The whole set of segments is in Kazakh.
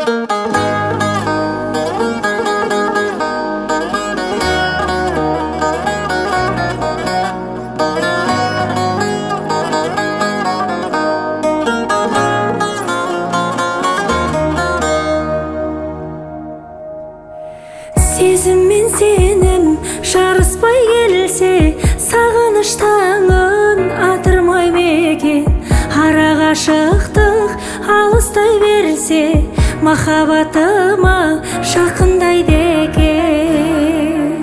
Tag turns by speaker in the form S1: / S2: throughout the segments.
S1: Сезім мен сенім жарыспай келсе, сағыныш таңын атырмай мекен. Ара ғашықтық алыстай берсе, махаббатыма жақындайды екен.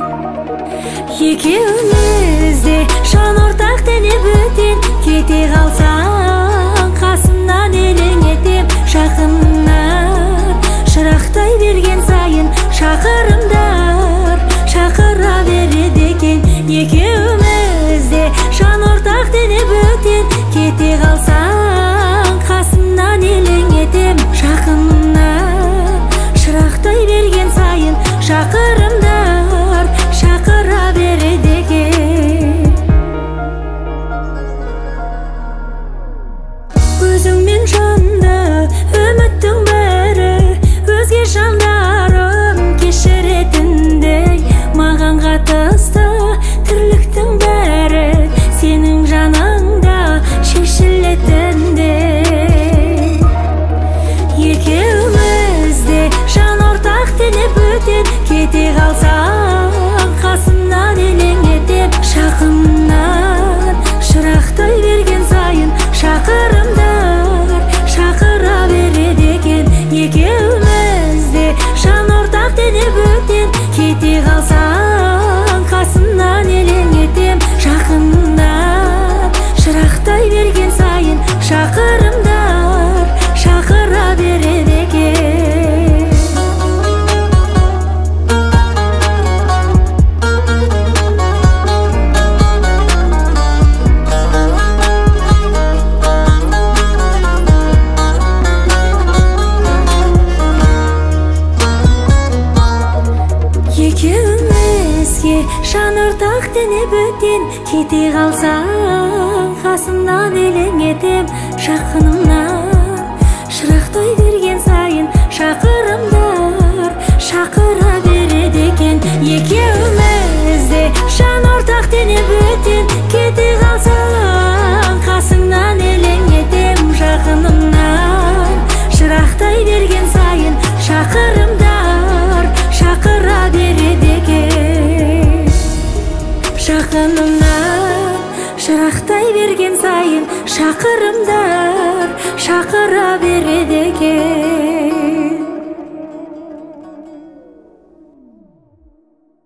S1: Екеуміз де жан ортақ деніп өтен, кете қалсаң қасымнан елең етем. Жақынна шырақтай берген сайын шақырымдар шақыра береді екен. Екеуміз де жан ортақ деніп өтен, кете қалсаң қасымнан елең етем. Жақынна шырақтай берген сайын шақырымдар шақыра береді екен. Өзіңмен жанды үміттің бәрі, өзге жандарым кешіретіндей. Маған қатысты тірліктің бәрі сенің жаныңда шешілетіндей. Екеуміз де жан ортақ деніп өтен, кете қалсаң қасымнан елең етем. Жақыннан шырақтай берген сайын шақырымдар шақыра береді екен. Екеуміз де жан ортақ деніп өтен, кете қалсаң қасымнан елең етем. Жақыннан шырақтай берген сайын шақырымдар шақыра береді екен. Екеумізге жан ортақ деніп өтен, кете қалсаң қасымнан елең етем. Жақынымнан шырақтай берген сайын шақырымдар шақыра береді екен. Екеуміз де жан ортақ деніп өтен, кете қалсаң қасымнан елең етем. Жақынымнан шырақтай берген сайын шақырымдар шақыра береді екен. Жақынымнан шырақтай берген сайын шақырымдар